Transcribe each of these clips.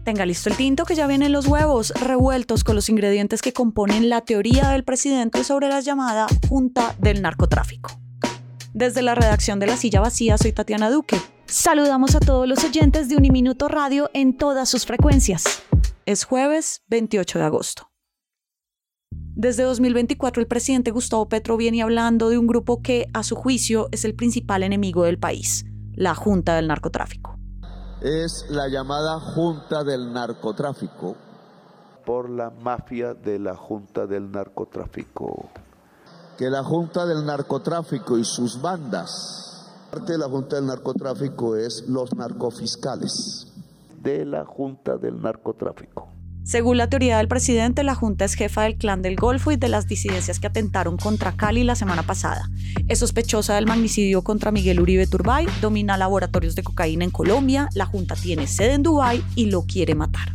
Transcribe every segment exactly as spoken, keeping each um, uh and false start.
Tenga listo el tinto que ya vienen los huevos revueltos con los ingredientes que componen la teoría del presidente sobre la llamada Junta del Narcotráfico. Desde la redacción de La Silla Vacía soy Tatiana Duque. Saludamos a todos los oyentes de Uniminuto Radio en todas sus frecuencias. Es jueves veintiocho de agosto. Desde dos mil veinticuatro el presidente Gustavo Petro viene hablando de un grupo que, a su juicio, es el principal enemigo del país, la Junta del Narcotráfico. Es la llamada Junta del Narcotráfico. Por la mafia de la Junta del Narcotráfico. Que la Junta del Narcotráfico y sus bandas, parte de la Junta del Narcotráfico es los narcofiscales. De la Junta del Narcotráfico. Según la teoría del presidente, la Junta es jefa del Clan del Golfo y de las disidencias que atentaron contra Cali la semana pasada. Es sospechosa del magnicidio contra Miguel Uribe Turbay, domina laboratorios de cocaína en Colombia, la Junta tiene sede en Dubái y lo quiere matar.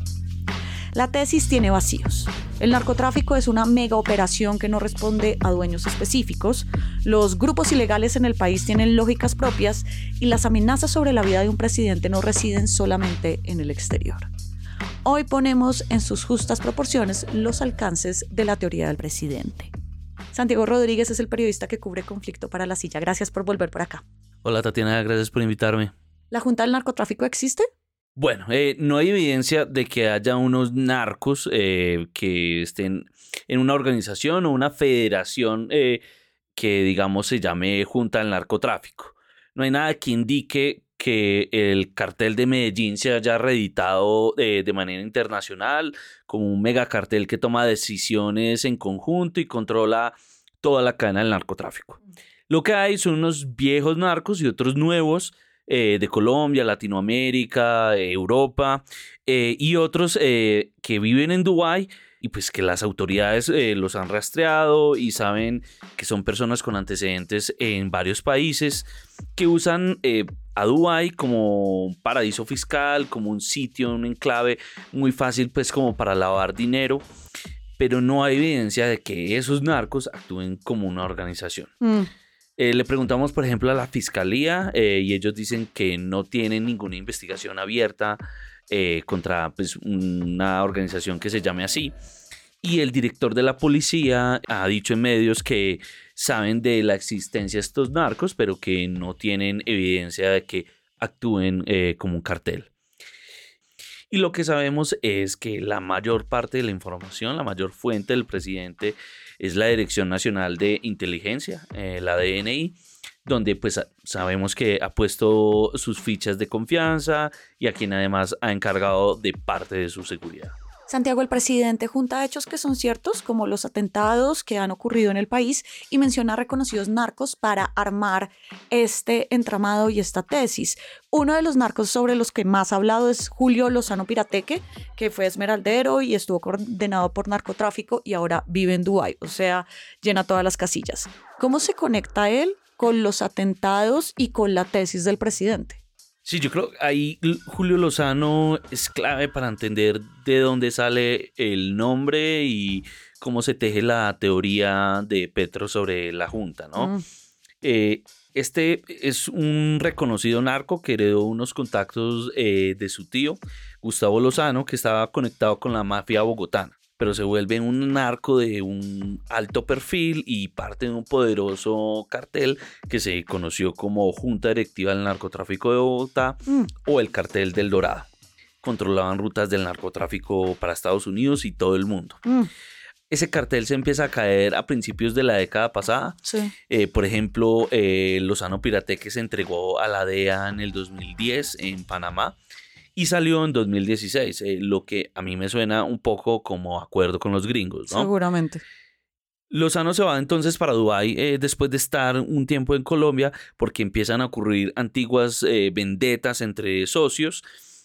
La tesis tiene vacíos. El narcotráfico es una mega operación que no responde a dueños específicos, los grupos ilegales en el país tienen lógicas propias y las amenazas sobre la vida de un presidente no residen solamente en el exterior. Hoy ponemos en sus justas proporciones los alcances de la teoría del presidente. Santiago Rodríguez es el periodista que cubre conflicto para La Silla. Gracias por volver por acá. Hola Tatiana, gracias por invitarme. ¿La Junta del Narcotráfico existe? Bueno, eh, no hay evidencia de que haya unos narcos eh, que estén en una organización o una federación eh, que, digamos, se llame Junta del Narcotráfico. No hay nada que indique que el cartel de Medellín se haya reeditado eh, de manera internacional como un megacartel que toma decisiones en conjunto y controla toda la cadena del narcotráfico. Lo que hay son unos viejos narcos y otros nuevos eh, de Colombia, Latinoamérica, eh, Europa eh, y otros eh, que viven en Dubái y pues que las autoridades eh, los han rastreado y saben que son personas con antecedentes en varios países que usan eh, a Dubái como un paraíso fiscal, como un sitio, un enclave muy fácil pues como para lavar dinero, pero no hay evidencia de que esos narcos actúen como una organización. Mm. Eh, le preguntamos, por ejemplo, a la fiscalía eh, y ellos dicen que no tienen ninguna investigación abierta eh, contra pues, una organización que se llame así. Y el director de la policía ha dicho en medios que saben de la existencia de estos narcos, pero que no tienen evidencia de que actúen eh, como un cartel. Y lo que sabemos es que la mayor parte de la información, la mayor fuente del presidente es la Dirección Nacional de Inteligencia, eh, la D N I, donde pues sabemos que ha puesto sus fichas de confianza y a quien además ha encargado de parte de su seguridad. Santiago, el presidente junta hechos que son ciertos, como los atentados que han ocurrido en el país, y menciona reconocidos narcos para armar este entramado y esta tesis. Uno de los narcos sobre los que más ha hablado es Julio Lozano Pirateque, que fue esmeraldero y estuvo condenado por narcotráfico y ahora vive en Dubái, o sea, llena todas las casillas. ¿Cómo se conecta él con los atentados y con la tesis del presidente? Sí, yo creo que ahí Julio Lozano es clave para entender de dónde sale el nombre y cómo se teje la teoría de Petro sobre la Junta, ¿no? Mm. Eh, este es un reconocido narco que heredó unos contactos eh, de su tío, Gustavo Lozano, que estaba conectado con la mafia bogotana, pero se vuelve un narco de un alto perfil y parte de un poderoso cartel que se conoció como Junta Directiva del Narcotráfico de Bogotá mm. o el Cartel del Dorado. Controlaban rutas del narcotráfico para Estados Unidos y todo el mundo. Mm. Ese cartel se empieza a caer a principios de la década pasada. Sí. Eh, por ejemplo, eh, Lozano Pirateque se entregó a la D E A en el dos mil diez en Panamá. Y salió en dos mil dieciséis, eh, lo que a mí me suena un poco como acuerdo con los gringos, ¿no? Seguramente. Lozano se va entonces para Dubái eh, después de estar un tiempo en Colombia porque empiezan a ocurrir antiguas eh, vendetas entre socios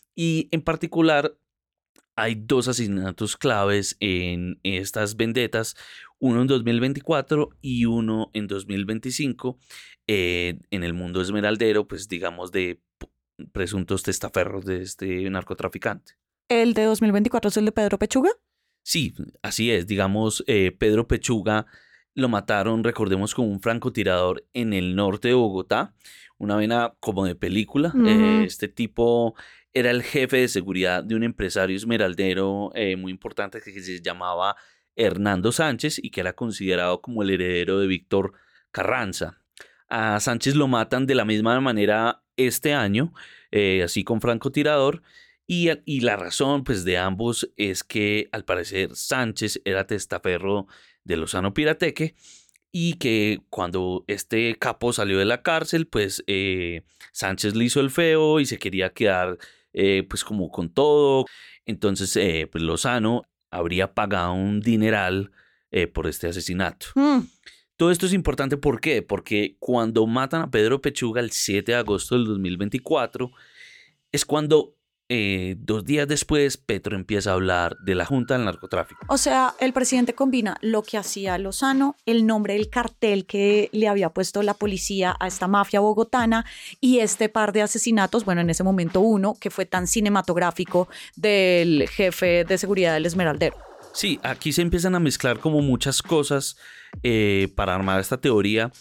y en particular hay dos asesinatos claves en estas vendetas, uno en dos mil veinticuatro y uno en dos mil veinticinco eh, en el mundo esmeraldero, pues digamos de presuntos testaferros de este narcotraficante. ¿El de dos mil veinticuatro es el de Pedro Pechuga? Sí, así es. Digamos, eh, Pedro Pechuga lo mataron, recordemos, con un francotirador en el norte de Bogotá. Una vena como de película. Uh-huh. Eh, este tipo era el jefe de seguridad de un empresario esmeraldero eh, muy importante que se llamaba Hernando Sánchez y que era considerado como el heredero de Víctor Carranza. A Sánchez lo matan de la misma manera este año, eh, así con francotirador, y, y la razón pues, de ambos es que al parecer Sánchez era testaferro de Lozano Pirateque y que cuando este capo salió de la cárcel, pues eh, Sánchez le hizo el feo y se quería quedar eh, pues como con todo. Entonces eh, pues Lozano habría pagado un dineral eh, por este asesinato. Mm. Todo esto es importante, ¿por qué? Porque cuando matan a Pedro Pechuga el siete de agosto del dos mil veinticuatro, es cuando eh, dos días después Petro empieza a hablar de la Junta del Narcotráfico. O sea, el presidente combina lo que hacía Lozano, el nombre del cartel que le había puesto la policía a esta mafia bogotana y este par de asesinatos, bueno, en ese momento uno, que fue tan cinematográfico del jefe de seguridad del Esmeraldero. Sí, aquí se empiezan a mezclar como muchas cosas eh, para armar esta teoría.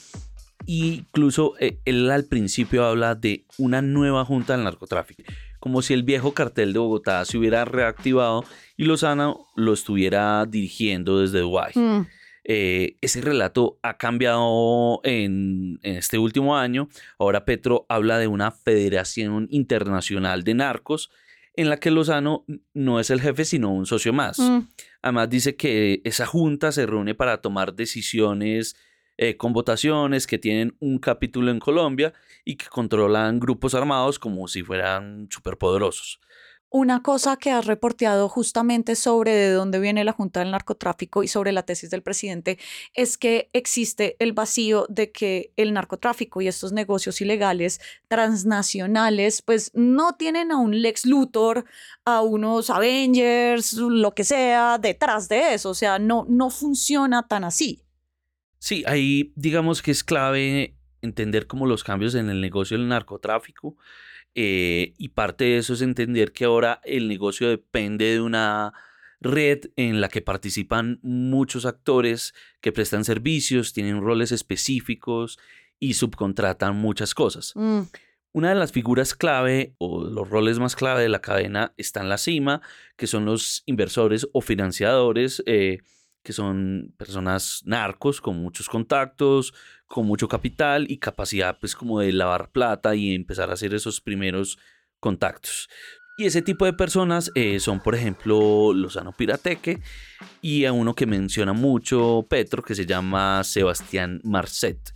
Y incluso eh, él al principio habla de una nueva junta del narcotráfico, como si el viejo cartel de Bogotá se hubiera reactivado y Lozano lo estuviera dirigiendo desde Dubái. Mm. Eh, ese relato ha cambiado en, en este último año. Ahora Petro habla de una federación internacional de narcos en la que Lozano no es el jefe sino un socio más. Mm. Además dice que esa junta se reúne para tomar decisiones eh, con votaciones, que tienen un capítulo en Colombia y que controlan grupos armados como si fueran superpoderosos. Una cosa que has reporteado justamente sobre de dónde viene la Junta del Narcotráfico y sobre la tesis del presidente es que existe el vacío de que el narcotráfico y estos negocios ilegales transnacionales pues no tienen a un Lex Luthor, a unos Avengers, lo que sea, detrás de eso. O sea, no, no funciona tan así. Sí, ahí digamos que es clave entender como los cambios en el negocio del narcotráfico. Eh, y parte de eso es entender que ahora el negocio depende de una red en la que participan muchos actores que prestan servicios, tienen roles específicos y subcontratan muchas cosas. Mm. Una de las figuras clave o los roles más clave de la cadena está en la cima, que son los inversores o financiadores, eh, que son personas narcos con muchos contactos, con mucho capital y capacidad pues como de lavar plata y empezar a hacer esos primeros contactos. Y ese tipo de personas eh, son, por ejemplo, Lozano Pirateque y a uno que menciona mucho Petro, que se llama Sebastián Marcet,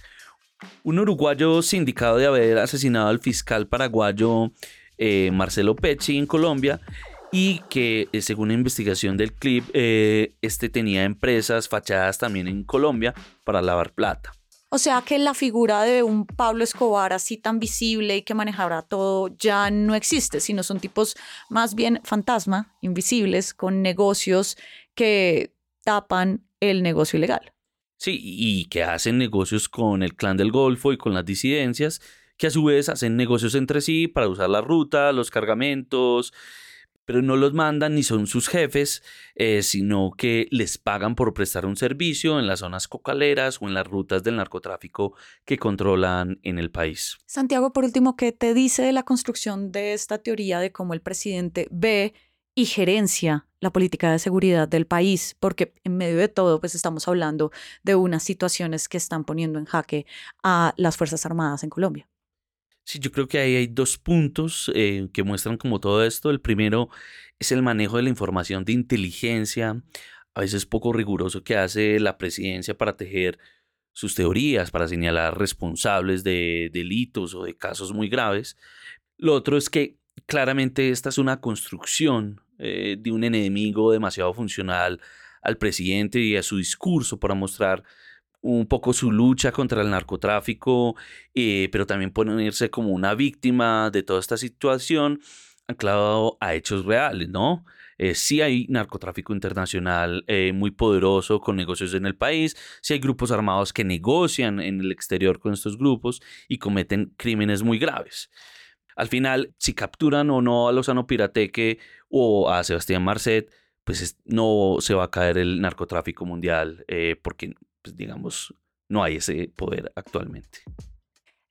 un uruguayo sindicado de haber asesinado al fiscal paraguayo eh, Marcelo Pecci en Colombia, y que eh, según la investigación del C L I P, eh, este tenía empresas fachadas también en Colombia para lavar plata. O sea que la figura de un Pablo Escobar así tan visible y que manejara todo ya no existe, sino son tipos más bien fantasma, invisibles, con negocios que tapan el negocio ilegal. Sí, y que hacen negocios con el Clan del Golfo y con las disidencias, que a su vez hacen negocios entre sí para usar la ruta, los cargamentos, pero no los mandan ni son sus jefes, eh, sino que les pagan por prestar un servicio en las zonas cocaleras o en las rutas del narcotráfico que controlan en el país. Santiago, por último, ¿qué te dice de la construcción de esta teoría de cómo el presidente ve y gerencia la política de seguridad del país? Porque en medio de todo, pues estamos hablando de unas situaciones que están poniendo en jaque a las Fuerzas Armadas en Colombia. Sí, yo creo que ahí hay dos puntos eh, que muestran como todo esto. El primero es el manejo de la información de inteligencia, a veces poco riguroso, que hace la presidencia para tejer sus teorías, para señalar responsables de delitos o de casos muy graves. Lo otro es que claramente esta es una construcción eh, de un enemigo demasiado funcional al presidente y a su discurso para mostrar un poco su lucha contra el narcotráfico, eh, pero también ponerse como una víctima de toda esta situación anclado a hechos reales, ¿no? Eh, sí hay narcotráfico internacional eh, muy poderoso con negocios en el país, sí hay grupos armados que negocian en el exterior con estos grupos y cometen crímenes muy graves. Al final, si capturan o no a Lozano Pirateque o a Sebastián Marcet, pues es, no se va a caer el narcotráfico mundial eh, porque pues digamos, no hay ese poder actualmente.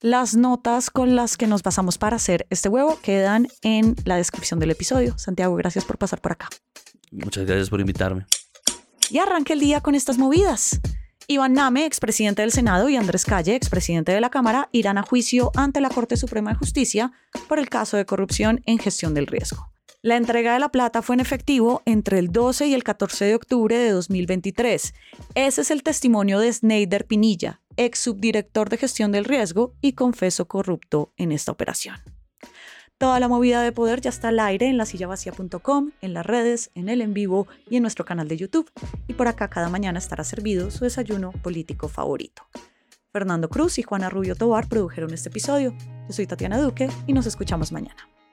Las notas con las que nos basamos para hacer este huevo quedan en la descripción del episodio. Santiago, gracias por pasar por acá. Muchas gracias por invitarme. Y arranca el día con estas movidas. Iván Name, expresidente del Senado, y Andrés Calle, expresidente de la Cámara, irán a juicio ante la Corte Suprema de Justicia por el caso de corrupción en gestión del riesgo. La entrega de la plata fue en efectivo entre el doce y el catorce de octubre de dos mil veintitrés. Ese es el testimonio de Sneider Pinilla, ex subdirector de gestión del riesgo y confeso corrupto en esta operación. Toda la movida de poder ya está al aire en la silla vacía punto com, en las redes, en el en vivo y en nuestro canal de YouTube. Y por acá cada mañana estará servido su desayuno político favorito. Fernando Cruz y Juana Rubio Tobar produjeron este episodio. Yo soy Tatiana Duque y nos escuchamos mañana.